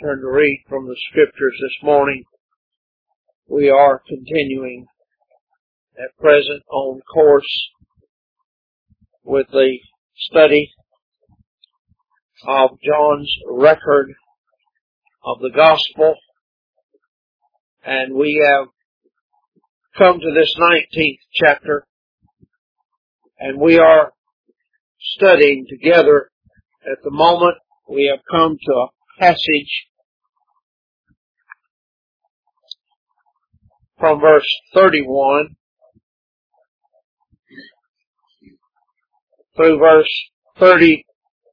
turn to read from the Scriptures this morning. We are continuing at present on course with the study of John's record of the Gospel, and we have come to this 19th chapter, and we are studying together. At the moment, we have come to a passage from verse 31 through verse 38,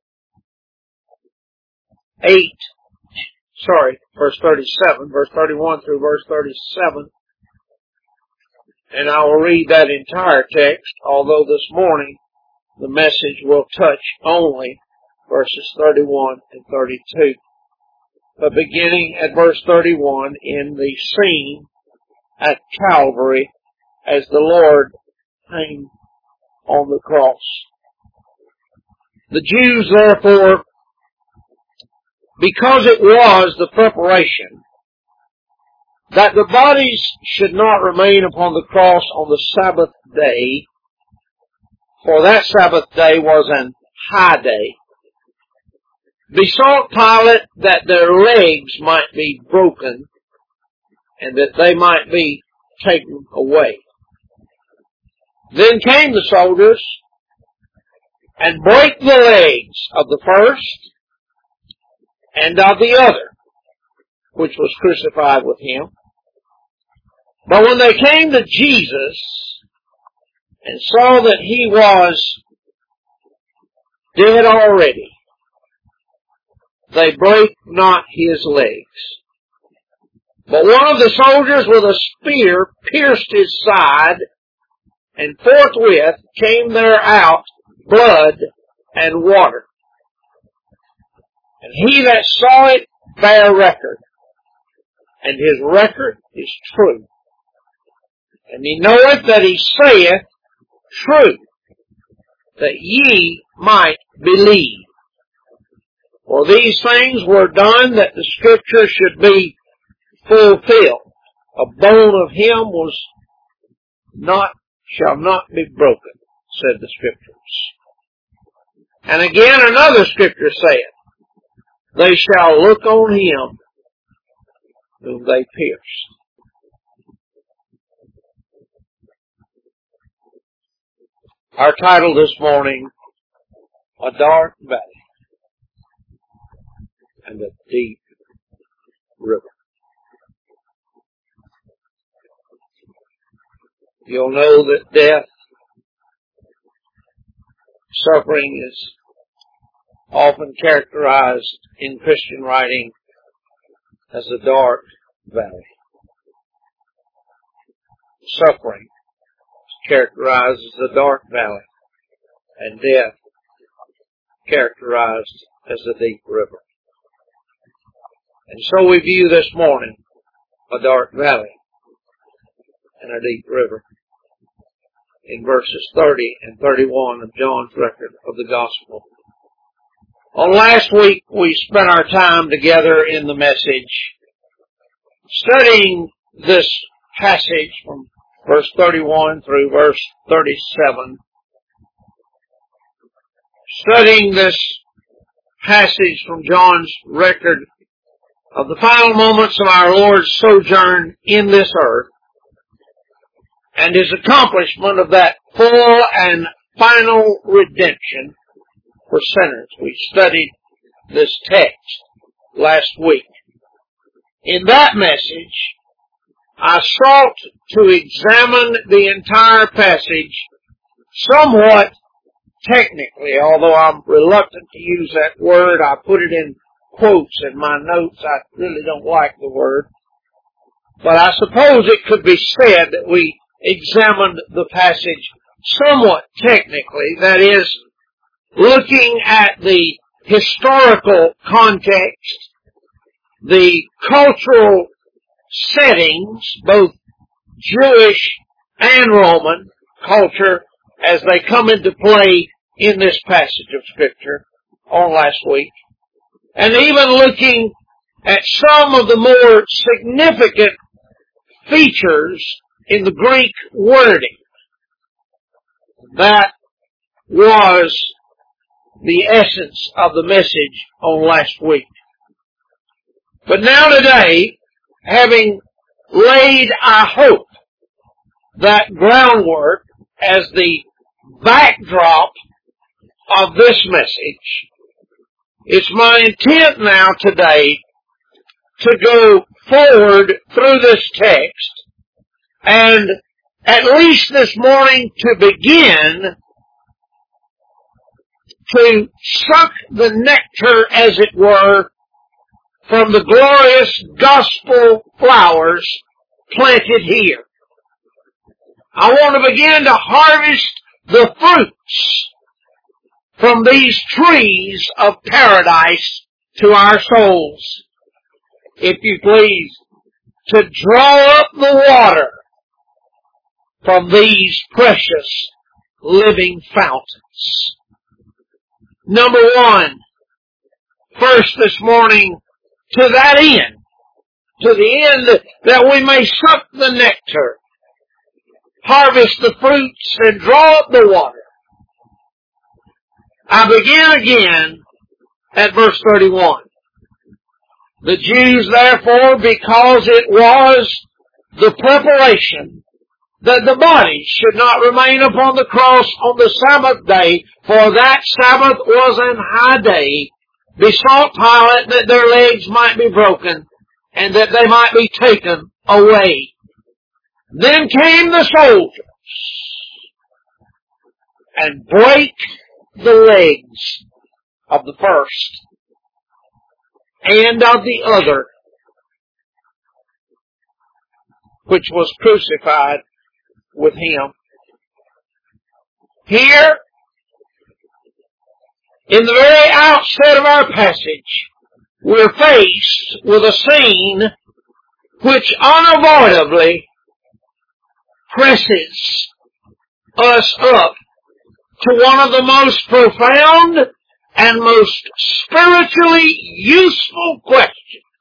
verse 37, verse 31 through verse 37. And I will read that entire text, although this morning the message will touch only verses 31 and 32. But beginning at verse 31, in the scene at Calvary as the Lord hung on the cross. The Jews, therefore, because it was the preparation that the bodies should not remain upon the cross on the Sabbath day, for that Sabbath day was an high day, besought Pilate that their legs might be broken and that they might be taken away. Then came the soldiers and brake the legs of the first and of the other, which was crucified with him. But when they came to Jesus and saw that he was dead already, they brake not his legs. But one of the soldiers with a spear pierced his side, and forthwith came there out blood and water. And he that saw it bare record, and his record is true. And he knoweth that he saith true, that ye might believe. For these things were done that the Scripture should be fulfilled. A bone of him shall not be broken, said the Scriptures. And again another Scripture saith, they shall look on him whom they pierced. Our title this morning, A Dark Valley and a Deep River. You'll know that death, suffering is often characterized in Christian writing as a dark valley. Suffering is characterized as a dark valley, and death characterized as a deep river. And so we view this morning a dark valley and a deep river in verses 30 and 31 of John's record of the Gospel. On last week, we spent our time together in the message studying this passage from verse 31 through verse 37. Studying this passage from John's record of the final moments of our Lord's sojourn in this earth and his accomplishment of that full and final redemption for sinners. We studied this text last week. In that message, I sought to examine the entire passage somewhat technically, although I'm reluctant to use that word. I put it in quotes in my notes. I really don't like the word. But I suppose it could be said that we examined the passage somewhat technically, that is, looking at the historical context, the cultural settings, both Jewish and Roman culture, as they come into play in this passage of Scripture on last week, and even looking at some of the more significant features in the Greek wording. That was the essence of the message on last week. But now today, having laid, I hope, that groundwork as the backdrop of this message, it's my intent now today to go forward through this text and at least this morning to begin to suck the nectar, as it were, from the glorious gospel flowers planted here. I want to begin to harvest the fruits from these trees of paradise to our souls. If you please, to draw up the water from these precious living fountains. Number one, first this morning, to that end, to the end that we may suck the nectar, harvest the fruits, and draw up the water. I begin again at verse 31. The Jews, therefore, because it was the preparation that the body should not remain upon the cross on the Sabbath day, for that Sabbath was an high day, besought Pilate that their legs might be broken, and that they might be taken away. Then came the soldiers, and brake the legs of the first, and of the other, which was crucified with him. Here, in the very outset of our passage, we're faced with a scene which unavoidably presses us up to one of the most profound and most spiritually useful questions.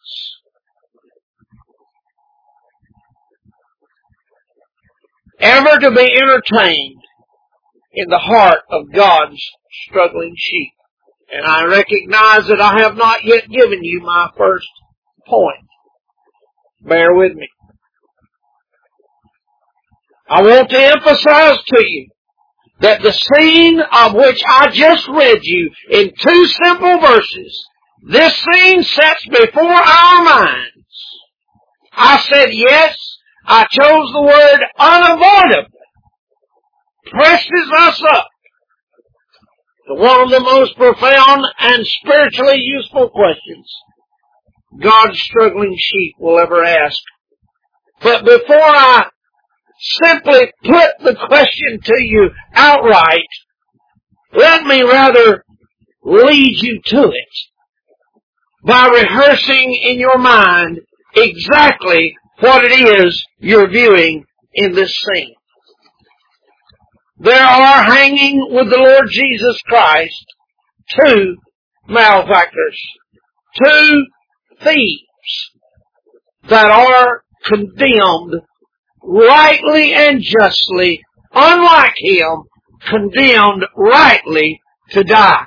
Ever to be entertained in the heart of God's struggling sheep. And I recognize that I have not yet given you my first point. Bear with me. I want to emphasize to you that the scene of which I just read you in 2 simple verses, this scene sets before our minds. I said yes, I chose the word unavoidably. Presses us up to one of the most profound and spiritually useful questions God's struggling sheep will ever ask. But before I simply put the question to you outright, let me rather lead you to it by rehearsing in your mind exactly what it is you're viewing in this scene. There are hanging with the Lord Jesus Christ 2 malefactors, 2 thieves that are condemned rightly and justly, unlike him, condemned rightly to die.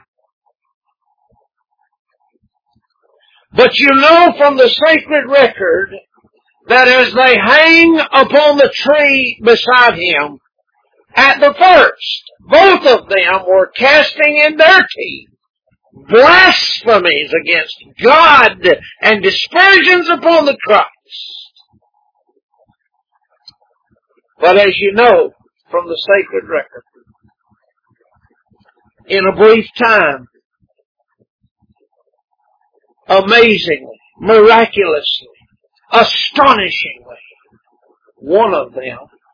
But you know from the sacred record that as they hang upon the tree beside him, at the first, both of them were casting in their teeth blasphemies against God and dispersions upon the Christ. But as you know from the sacred record, in a brief time, amazingly, miraculously, astonishingly, one of them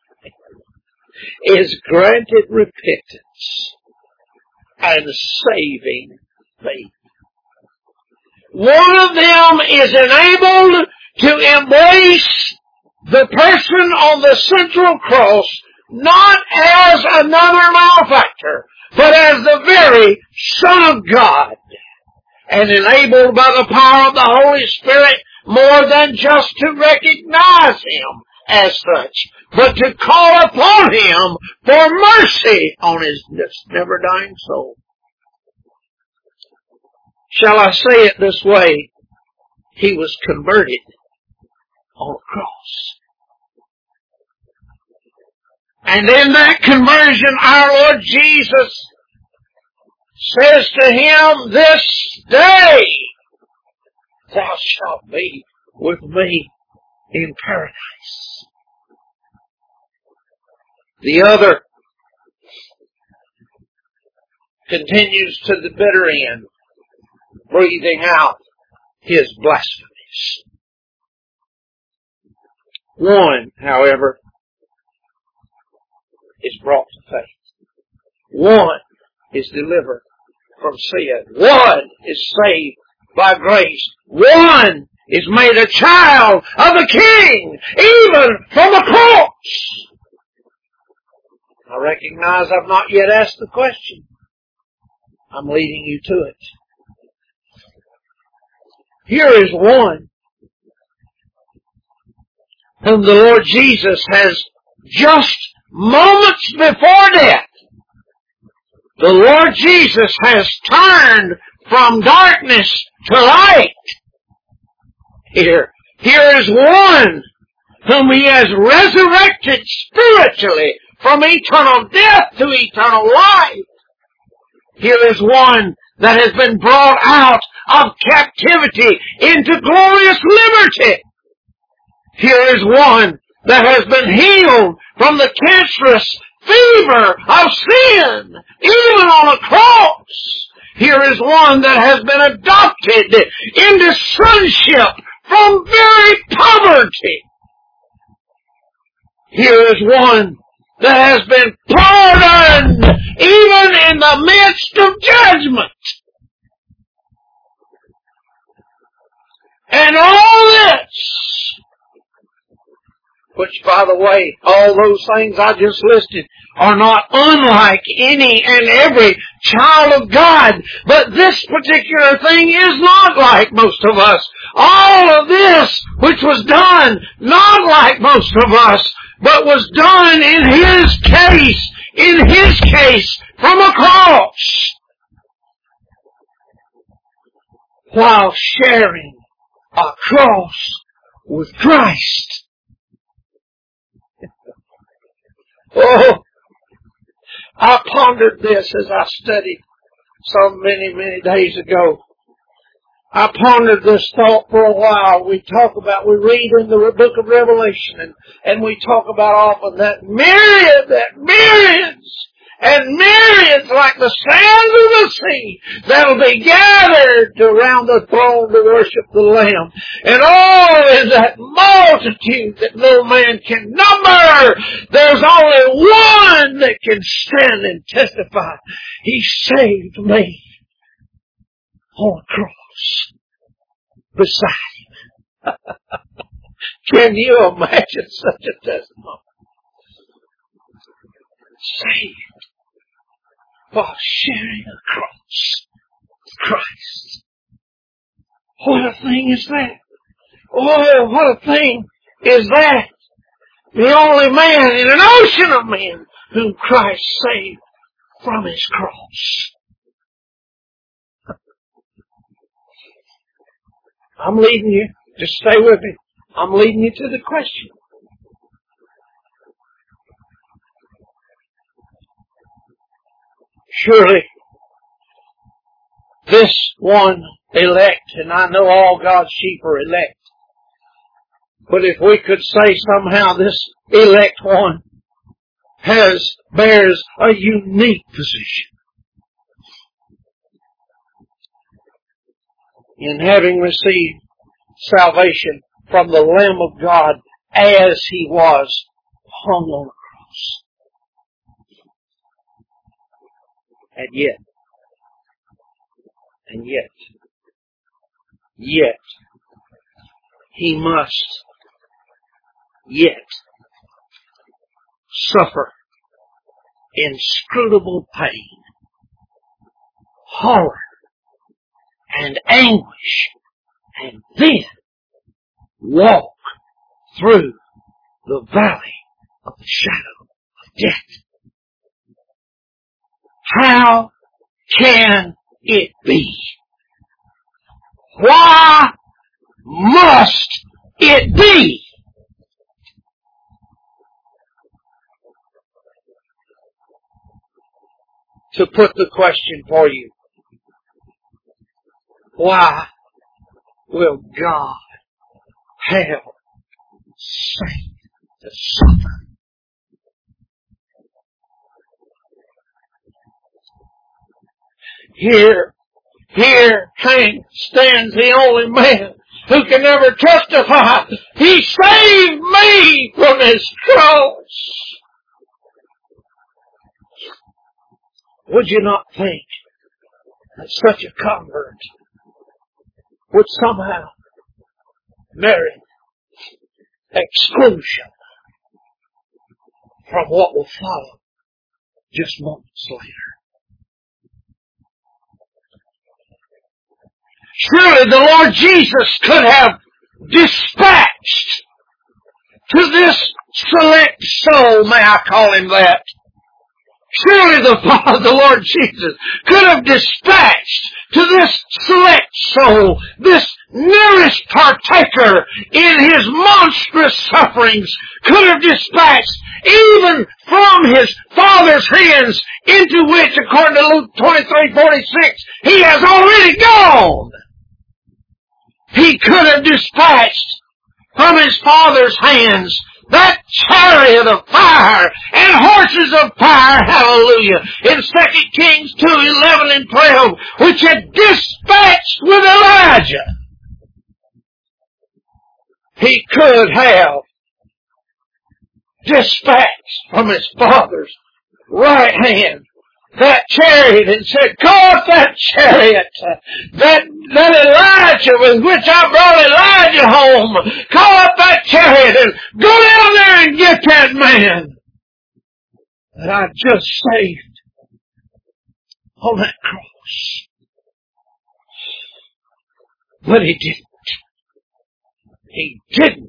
is granted repentance and saving faith. One of them is enabled to embrace the person on the central cross not as another malefactor, but as the very Son of God. and enabled by the power of the Holy Spirit more than just to recognize Him as such, but to call upon Him for mercy on His never-dying soul. Shall I say it this way? He was converted on a cross. And in that conversion, our Lord Jesus says to him, "This day thou shalt be with me in paradise." The other continues to the bitter end, breathing out his blasphemies. One, however, is brought to faith. One is delivered from sin. One is saved by grace. One is made a child of the King, even from the cross. I recognize I've not yet asked the question. I'm leading you to it. Here is one whom the Lord Jesus has just moments before death. The Lord Jesus has turned from darkness to light. Here is one whom He has resurrected spiritually from eternal death to eternal life. Here is one that has been brought out of captivity into glorious liberty. Here is one that has been healed from the cancerous fever of sin, even on a cross. Here is one that has been adopted into sonship from very poverty. Here is one that has been pardoned even in the midst of judgment. And all this, which, by the way, all those things I just listed are not unlike any and every child of God. But this particular thing is not like most of us. All of this, which was done, not like most of us, but was done in His case, from a cross, while sharing a cross with Christ. Oh, I pondered this as I studied so many days ago. I pondered this thought for a while. We read in the book of Revelation, and we talk about often that myriads and myriads like the sands of the sea that'll be gathered around the throne to worship the Lamb. And all in that multitude that no man can number, there's only one that can stand and testify. He saved me on a cross beside Him. Can you imagine such a testimony? Saved while sharing a cross with Christ. What a thing is that? Oh, what a thing is that? The only man in an ocean of men whom Christ saved from His cross. I'm leading you. Just stay with me. I'm leading you to the question. Surely, this one elect, and I know all God's sheep are elect, but if we could say somehow this elect one bears a unique position in having received salvation from the Lamb of God as He was hung on a cross. And yet, He must yet suffer inscrutable pain, horror, and anguish, and then walk through the valley of the shadow of death. How can it be? Why must it be? To put the question for you, why will God have saints to suffer? Here stands the only man who can ever testify. He saved me from His cross. Would you not think that such a convert would somehow merit exclusion from what will follow just moments later? Surely the Lord Jesus could have dispatched to this select soul, may I call him that? Surely the Lord Jesus could have dispatched to this select soul, this nearest partaker in His monstrous sufferings, could have dispatched even from His Father's hands, into which, according to Luke 23:46, He has already gone. He could have dispatched from His Father's hands that chariot of fire and horses of fire, hallelujah, in 2 Kings 2:11 and 12, which had dispatched with Elijah. He could have dispatched from His Father's right hand that chariot and said, call up that chariot, that Elijah with which I brought Elijah home. Call up that chariot and go down there and get that man that I just saved on that cross. But He didn't. He didn't.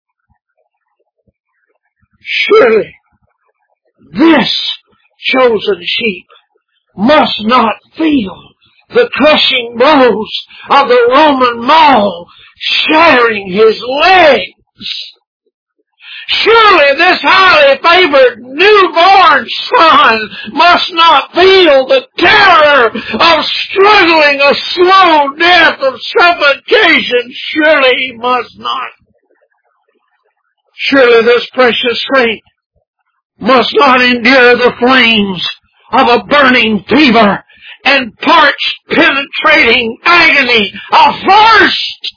Surely this chosen sheep must not feel the crushing blows of the Roman maul shattering his legs. Surely this highly favored newborn son must not feel the terror of struggling a slow death of suffocation. Surely he must not. Surely this precious saint must not endure the flames of a burning fever and parched, penetrating agony of thirst.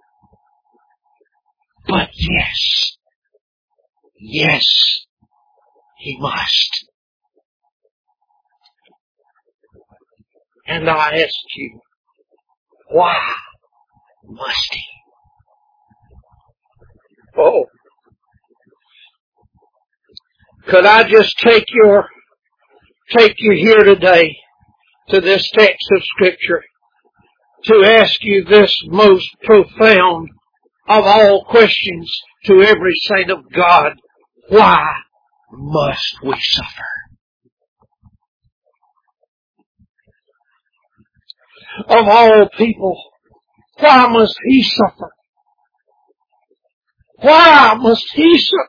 But yes, he must. And I ask you, why must he? Oh, could I just take you here today to this text of Scripture to ask you this most profound of all questions to every saint of God: why must we suffer? Of all people, why must he suffer? Why must he suffer?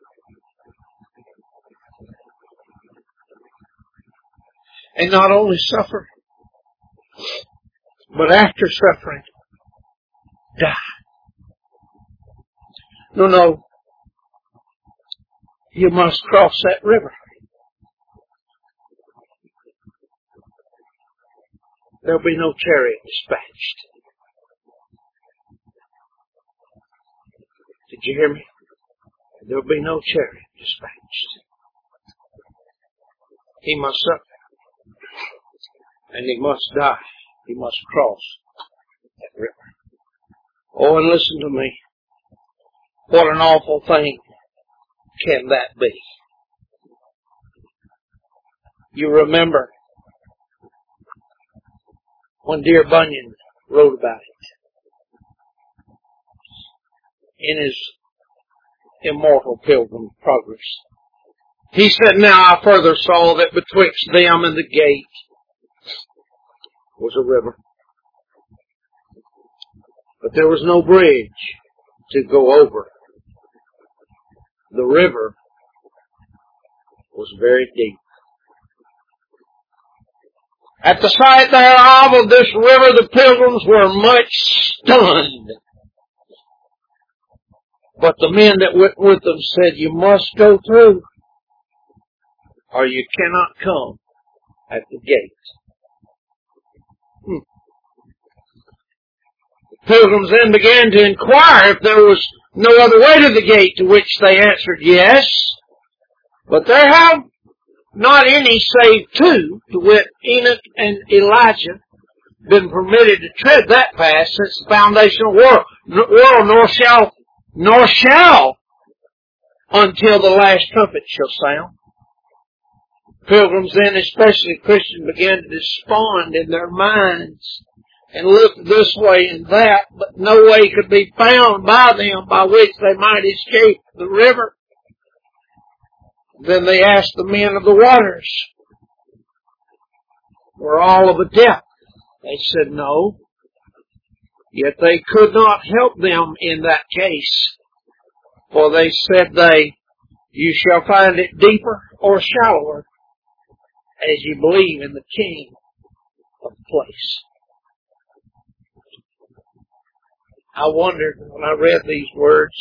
And not only suffer, but after suffering, die. No. You must cross that river. There'll be no chariot dispatched. Did you hear me? There'll be no chariot dispatched. He must suffer. And he must die. He must cross that river. Oh, and listen to me. What an awful thing can that be? You remember when dear Bunyan wrote about it in his immortal Pilgrim's Progress. He said, "Now I further saw that betwixt them and the gate was a river, but there was no bridge to go over. The river was very deep. At the sight thereof of this river, the pilgrims were much stunned. But the men that went with them said, 'You must go through, or you cannot come at the gate.'" The pilgrims then began to inquire if there was no other way to the gate, to which they answered, "Yes, but there have not any save two, to wit, Enoch and Elijah, been permitted to tread that path since the foundation of the world, nor shall until the last trumpet shall sound." Pilgrims then, especially Christians, began to despond in their minds and looked this way and that, but no way could be found by them by which they might escape the river. Then they asked the men of the waters, "Were all of a depth?" They said, "No." Yet they could not help them in that case. For they said, "You shall find it deeper or shallower, as you believe in the King of the place." I wondered when I read these words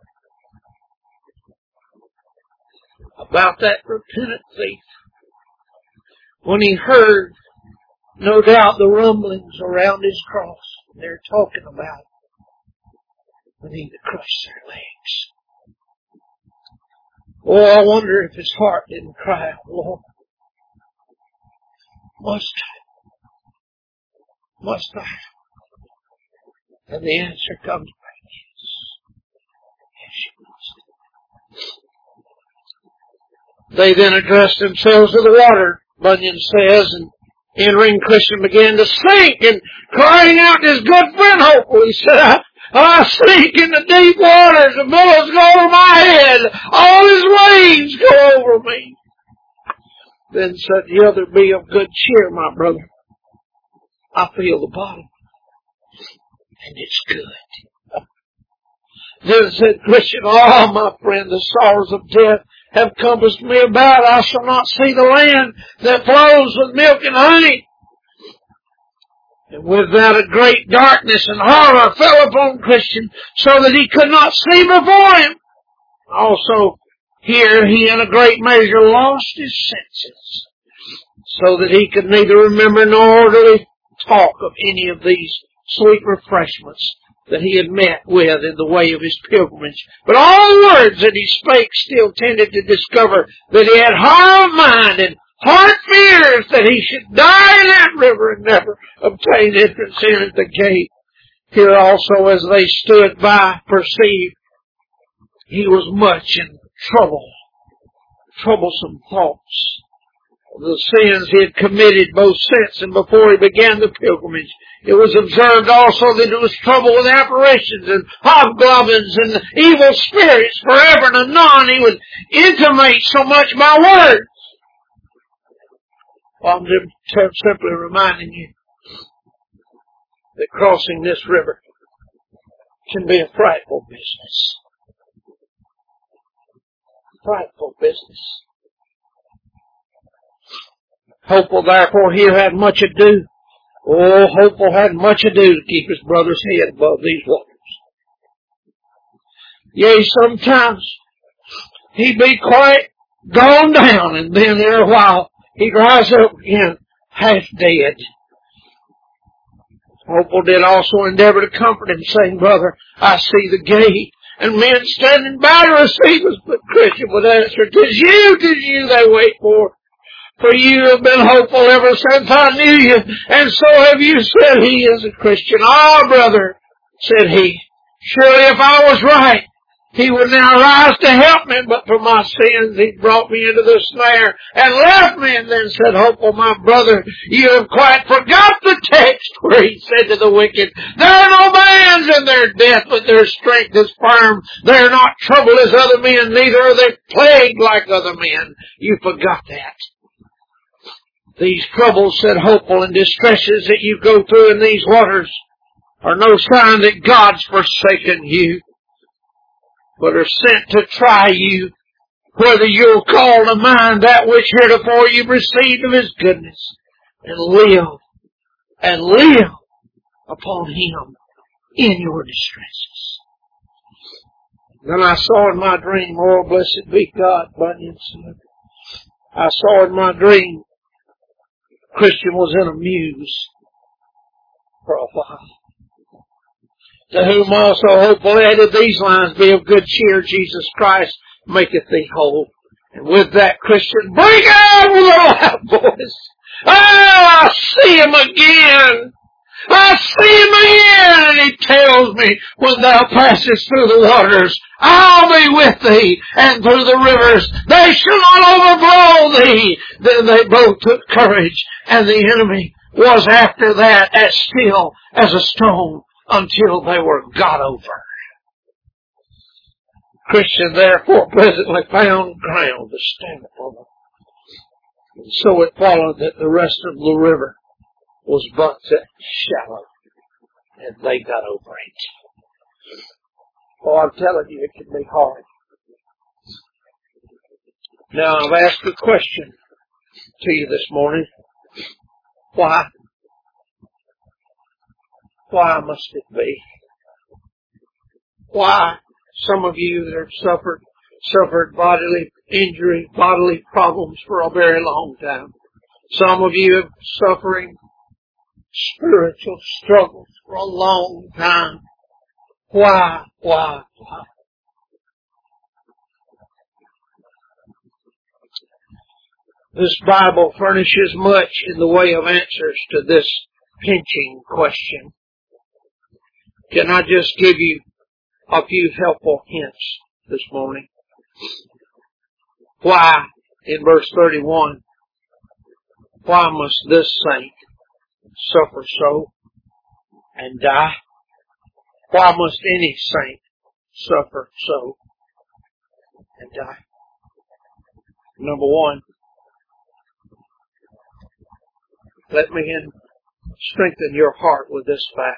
about that repentant thief, when he heard, no doubt, the rumblings around his cross. They're talking about we need to crush their legs. Oh, I wonder if his heart didn't cry out, "Lord, must I? And the answer comes back, yes, you must. They then addressed themselves to the water, Bunyan says, and entering, Christian began to sink and crying out to his good friend Hopeful. He said, I sink in the deep waters, the billows go over my head, all his waves go over me. Then said the other, "Be of good cheer, my brother. I feel the bottom, and it's good." Then said Christian, "Oh, my friend, the sorrows of death have compassed me about. I shall not see the land that flows with milk and honey." And with that a great darkness and horror fell upon Christian, so that he could not see before him. Also, here he in a great measure lost his senses, so that he could neither remember nor really talk of any of these sweet refreshments that he had met with in the way of his pilgrimage. But all the words that he spake still tended to discover that he had horror of mind and heart fears that he should die in that river and never obtain entrance in at the gate. Here also, as they stood by, perceived he was much in troublesome thoughts of the sins he had committed both since and before he began the pilgrimage. It was observed also that he was troubled with apparitions and hobgoblins and evil spirits. Forever and anon he would intimate so much by words. Well, I'm simply reminding you that crossing this river can be a frightful business. Frightful business. Hopeful, therefore, here had much ado. Oh, Hopeful had much ado to keep his brother's head above these waters. Yea, sometimes he'd be quite gone down, and then in a while he'd rise up again, half dead. Hopeful did also endeavor to comfort him, saying, "Brother, I see the gate, and men standing by to receive us." But Christian would answer, "'Tis you they wait for. For you have been hopeful ever since I knew you, and so have you," said he, as a Christian. "Ah, brother," said he, "surely if I was right, He would now rise to help me, but for my sins He brought me into the snare and left me, and then said, Hopeful, my brother, you have quite forgot the text where He said to the wicked, there are no bands in their death, but their strength is firm. They are not troubled as other men, neither are they plagued like other men. You forgot that. These troubles, said Hopeful, and distresses that you go through in these waters are no sign that God's forsaken you, but are sent to try you, whether you'll call to mind that which heretofore you've received of His goodness, and live upon Him in your distresses. Then I saw in my dream, oh, blessed be God, Bunyan said, I saw in my dream, Christian was in a muse for a while. To whom also Hopeful added these lines, Be of good cheer, Jesus Christ maketh thee whole. And with that, Christian, break out with a loud voice. I see Him again. I see Him again. And He tells me, when thou passest through the waters, I'll be with thee. And through the rivers, they shall not overflow thee. Then they both took courage, and the enemy was after that as still as a stone, until they were got over. Christian therefore presently found ground to stand upon. And so it followed that the rest of the river was but shallow, and they got over it. Oh, I'm telling you, it can be hard. Now, I've asked a question to you this morning. Why? Why must it be? Why? Some of you that have suffered bodily injury, bodily problems for a very long time. Some of you have suffering spiritual struggles for a long time. Why? This Bible furnishes much in the way of answers to this pinching question. Can I just give you a few helpful hints this morning? Why, in verse 31, why must this saint suffer so and die? Why must any saint suffer so and die? Number one, let me strengthen your heart with this fact,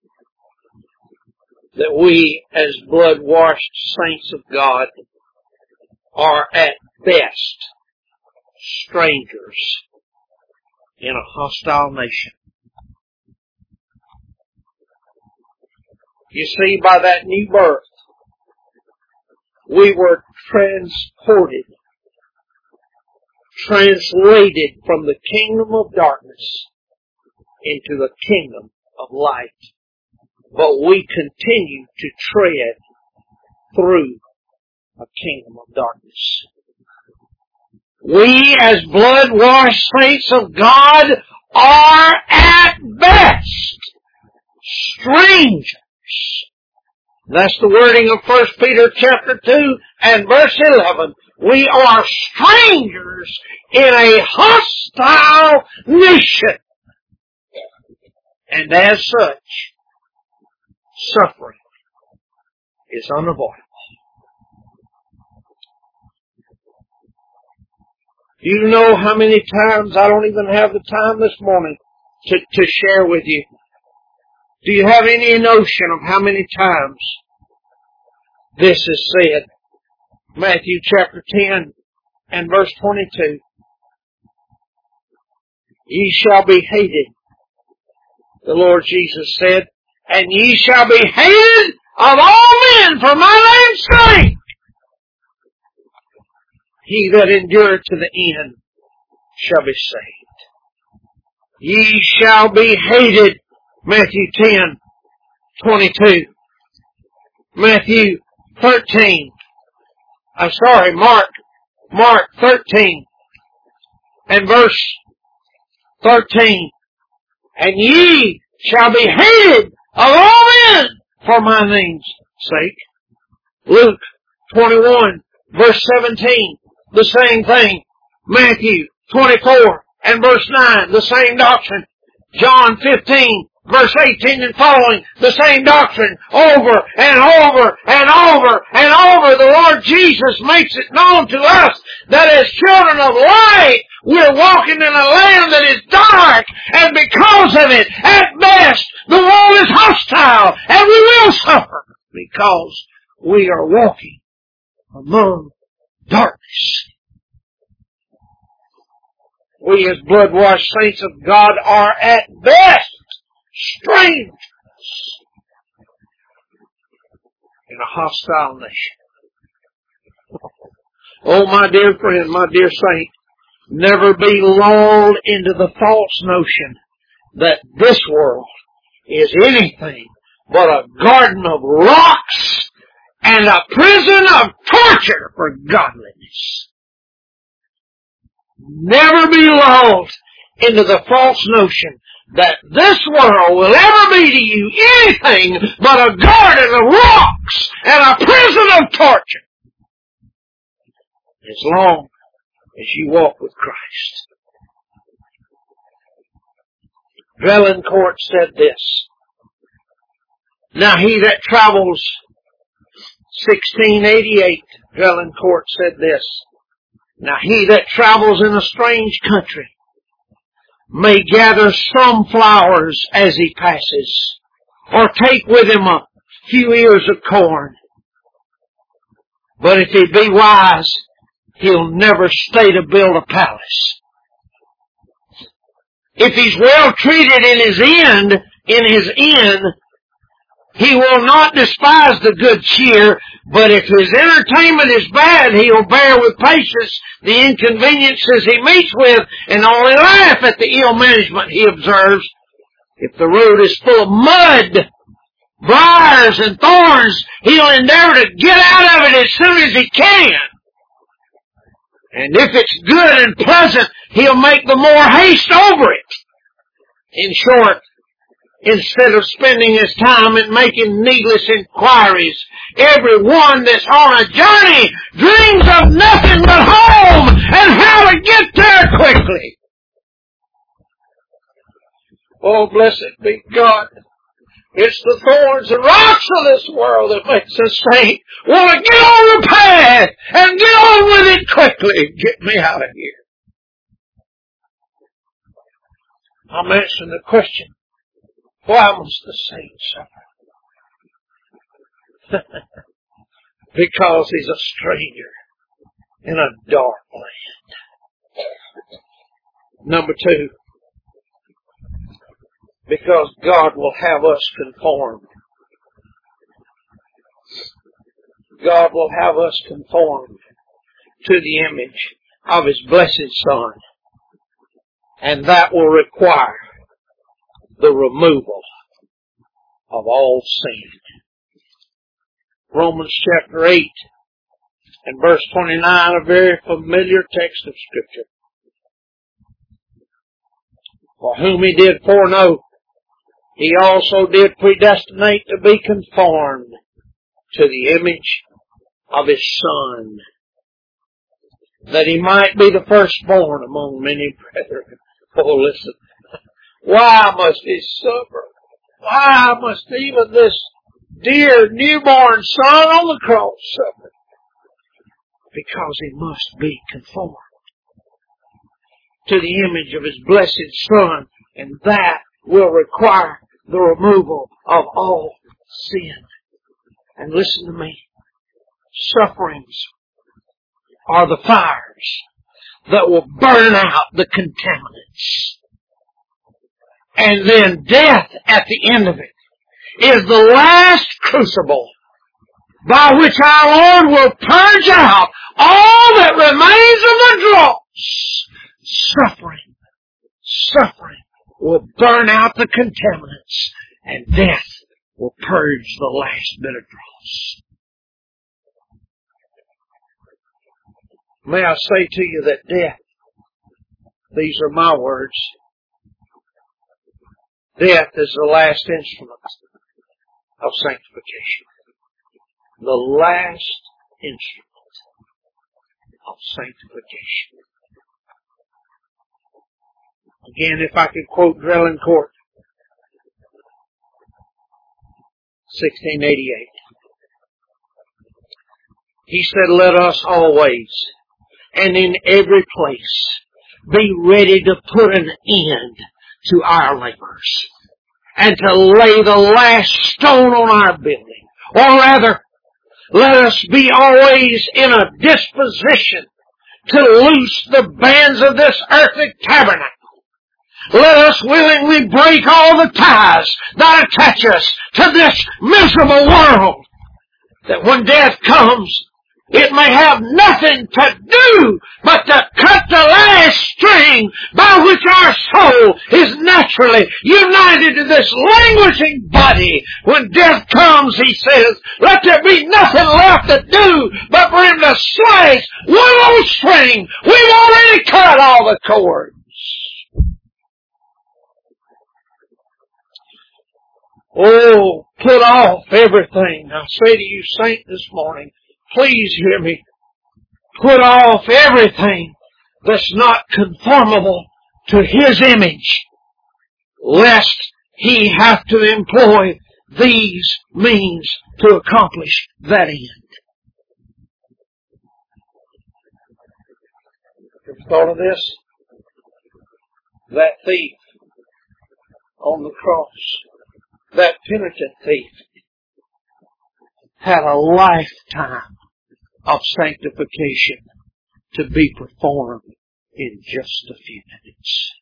that we as blood-washed saints of God are at best strangers in a hostile nation. You see, by that new birth, we were transported, translated from the kingdom of darkness into the kingdom of light. But we continue to tread through a kingdom of darkness. We as blood-washed saints of God are at best strangers. That's the wording of 1 Peter chapter 2 and verse 11. We are strangers in a hostile nation. And as such, suffering is unavoidable. Do you know how many times, I don't even have the time this morning to share with you. Do you have any notion of how many times this is said? Matthew chapter 10 and verse 22. Ye shall be hated, the Lord Jesus said, and ye shall be hated of all men for my name's sake. He that endureth to the end shall be saved. Ye shall be hated, Matthew 10:22. Matthew 13. Mark 13 and verse 13. And ye shall be hated of all men for my name's sake. Luke 21, verse 17, the same thing. Matthew 24 and verse 9, the same doctrine. John 15, verse 18 and following, the same doctrine. Over and over and over and over, the Lord Jesus makes it known to us that as children of light, we're walking in a land that is dark, and because of it, at best, the world is hostile, and we will suffer because we are walking among darkness. We as blood-washed saints of God are at best strangers in a hostile nation. Oh, my dear friend, my dear saint, never be lulled into the false notion that this world is anything but a garden of rocks and a prison of torture for godliness. Never be lulled into the false notion that this world will ever be to you anything but a garden of rocks and a prison of torture, as long as you walk with Christ. Drelincourt said this. Now he that travels, 1688, Drelincourt said this. Now he that travels in a strange country may gather some flowers as he passes, or take with him a few ears of corn. But if he be wise, he'll never stay to build a palace. If he's well treated in his inn, he will not despise the good cheer, but if his entertainment is bad, he'll bear with patience the inconveniences he meets with, and only laugh at the ill management he observes. If the road is full of mud, briars, and thorns, he'll endeavor to get out of it as soon as he can. And if it's good and pleasant, he'll make the more haste over it. In short, instead of spending his time in making needless inquiries, every one that's on a journey dreams of nothing but home and how to get there quickly. Oh, blessed be God. It's the thorns and rocks of this world that makes a saint want to get on the path and get on with it quickly. Get me out of here. I'm answering the question, why must the saint suffer? Because he's a stranger in a dark land. Number two, because God will have us conformed. God will have us conformed to the image of His blessed Son. And that will require the removal of all sin. Romans chapter 8 and verse 29, a very familiar text of Scripture. For whom He did foreknow, He also did predestinate to be conformed to the image of His Son, that He might be the firstborn among many brethren. Oh, listen. Why must He suffer? Why must even this dear newborn Son on the cross suffer? Because He must be conformed to the image of His blessed Son, and that will require the removal of all sin. And listen to me. Sufferings are the fires that will burn out the contaminants. And then death at the end of it is the last crucible by which our Lord will purge out all that remains of the dross. Suffering will burn out the contaminants, and death will purge the last bit of dross. May I say to you that death, these are my words, death is the last instrument of sanctification. the last instrument of sanctification. Again, if I could quote Drelincourt, 1688. He said, "Let us always and in every place be ready to put an end to our labors and to lay the last stone on our building. Or rather, let us be always in a disposition to loose the bands of this earthly tabernacle. Let us willingly break all the ties that attach us to this miserable world, that when death comes, it may have nothing to do but to cut the last string by which our soul is naturally united to this languishing body. When death comes," he says, "let there be nothing left to do but for him to slice one old string. We've already cut all the cords." Oh, put off everything. I say to you, saint, this morning, please hear me. Put off everything that's not conformable to His image, lest He have to employ these means to accomplish that end. Ever thought of this? That thief on the cross, that penitent thief, had a lifetime of sanctification to be performed in just a few minutes.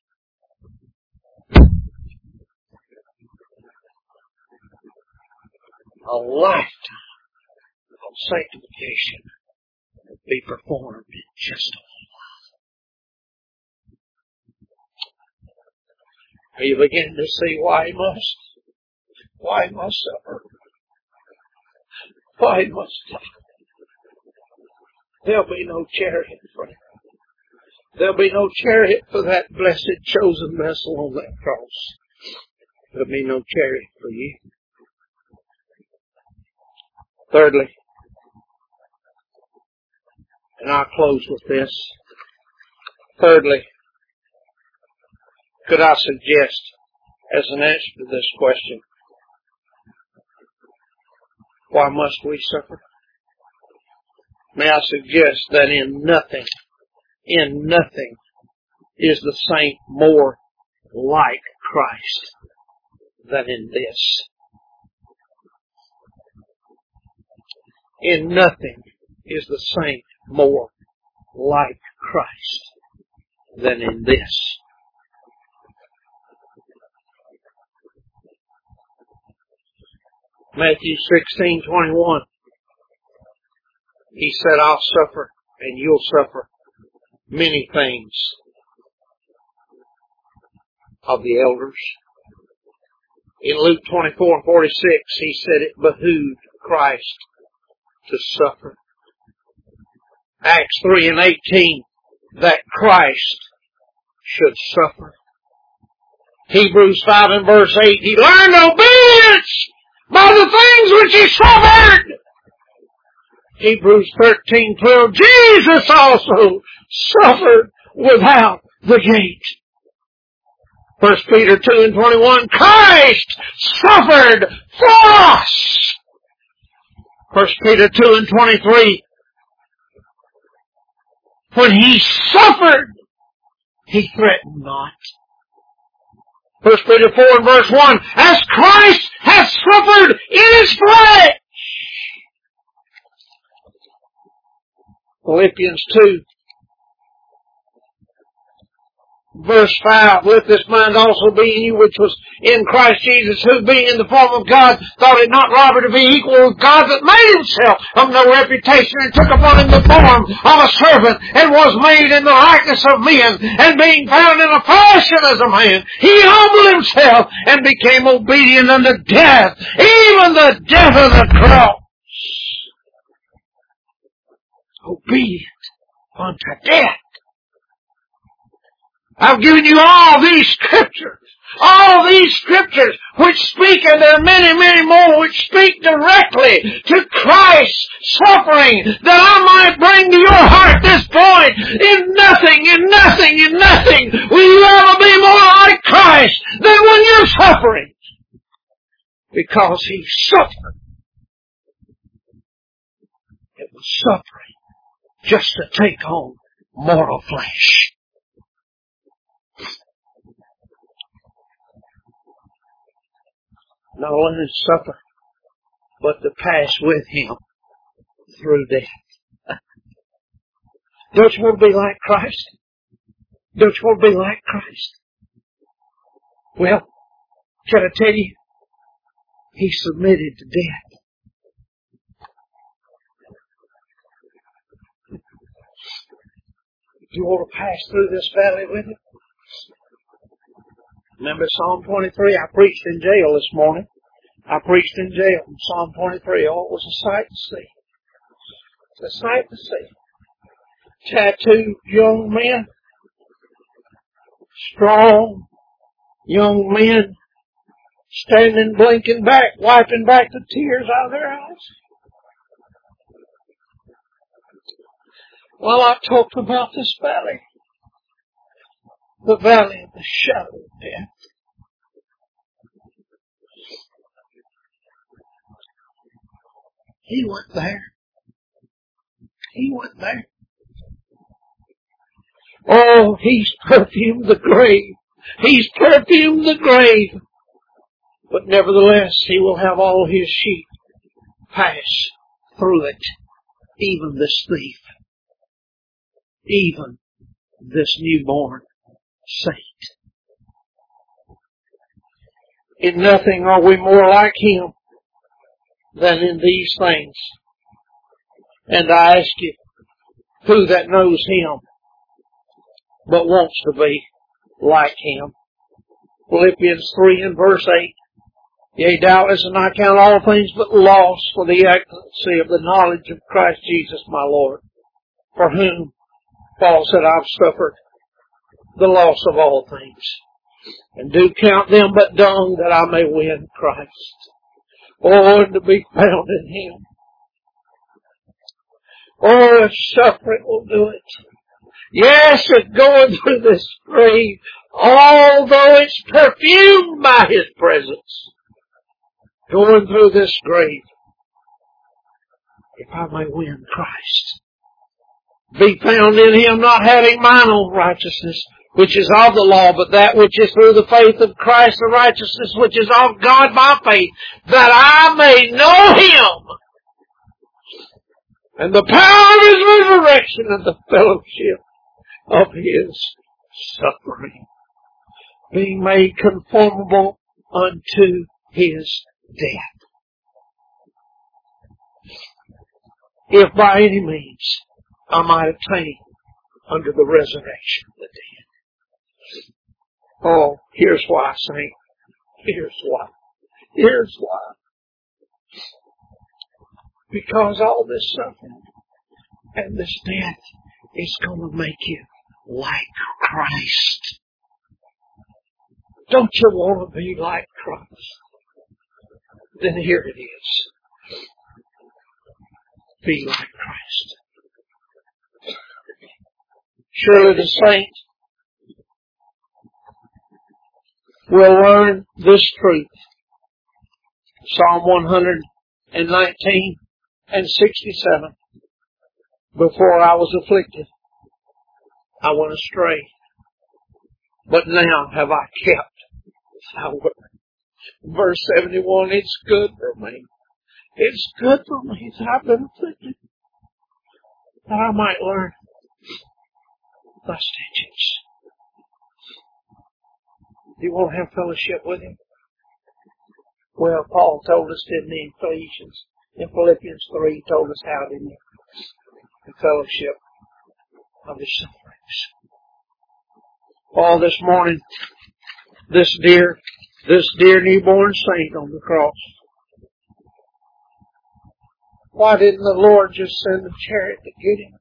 A lifetime of sanctification to be performed in just a while. Are you beginning to see why he must? Why he must suffer? Why he must die? There'll be no chariot for him. There'll be no chariot for that blessed chosen vessel on that cross. There'll be no chariot for you. Thirdly, and I'll close with this. Thirdly, could I suggest, as an answer to this question, why must we suffer? May I suggest that in nothing is the saint more like Christ than in this. In nothing is the saint more like Christ than in this. Matthew 16:21. He said, "I'll suffer and you'll suffer many things of the elders." In Luke 24:46, he said it behooved Christ to suffer. Acts 3:18, that Christ should suffer. Hebrews 5:8, he learned obedience by the things which he suffered. Hebrews 13:12, Jesus also suffered without the gate. 1 Peter 2:21, Christ suffered for us. 1 Peter 2:23, when he suffered, he threatened not. 1 Peter 4:1, as Christ has suffered in his flesh. Philippians 2:5, let this mind also be in you which was in Christ Jesus, who being in the form of God, thought it not robbery to be equal with God, but made himself of no reputation, and took upon him the form of a servant, and was made in the likeness of men, and being found in a fashion as a man, he humbled himself, and became obedient unto death, even the death of the cross. Obedient unto death. I've given you all these scriptures All these scriptures which speak, and there are many, many more, which speak directly to Christ's suffering, that I might bring to your heart this point. In nothing will you ever be more like Christ than when you're suffering. Because He suffered. It was suffering just to take on mortal flesh. Not only to suffer, but to pass with Him through death. Don't you want to be like Christ? Don't you want to be like Christ? Well, can I tell you? He submitted to death. Do you want to pass through this valley with Him? Remember Psalm 23? I preached in jail this morning. I preached in jail from Psalm 23. Oh, it was a sight to see. It's a sight to see. Tattooed young men, strong young men, standing blinking back, wiping back the tears out of their eyes. While I talked about this valley, the valley of the shadow of death. He went there. He went there. Oh, He's perfumed the grave. He's perfumed the grave. But nevertheless, He will have all His sheep pass through it. Even this thief. Even this newborn saint. In nothing are we more like Him than in these things. And I ask you, who that knows Him but wants to be like Him? Philippians 3 and verse 8. Yea, doubtless, and I count all things but loss for the excellency of the knowledge of Christ Jesus my Lord, for whom Paul said, I've suffered the loss of all things, and do count them but dung, that I may win Christ. Oh, and to be found in Him. Oh, if suffering will do it. Yes, if going through this grave, although it's perfumed by His presence, going through this grave, if I may win Christ. Be found in Him, not having mine own righteousness, which is of the law, but that which is through the faith of Christ, the righteousness which is of God by faith, that I may know Him, and the power of His resurrection, and the fellowship of His suffering, being made conformable unto His death. If by any means I might attain unto the resurrection of the dead. Oh, here's why, saint. Here's why. Here's why. Because all this suffering and this death is going to make you like Christ. Don't you want to be like Christ? Then here it is. Be like Christ. Surely the saint will learn this truth. Psalm 119 and 67. Before I was afflicted, I went astray. But now have I kept thy word. Verse 71, it's good for me. It's good for me that I've been afflicted, that I might learn thy statutes. Do you want to have fellowship with Him? Well, Paul told us, didn't he, in Philippians 3, he told us how, didn't he? The fellowship of His sufferings. Oh, this morning, this dear newborn saint on the cross. Why didn't the Lord just send a chariot to get Him?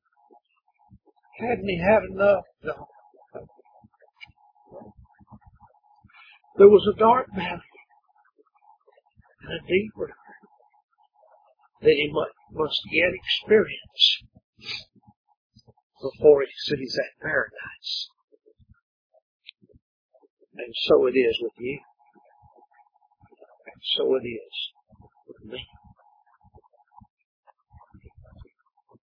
Hadn't He had enough? No. There was a dark valley and a deep river that he must yet experience before he sees that paradise. And so it is with you. And so it is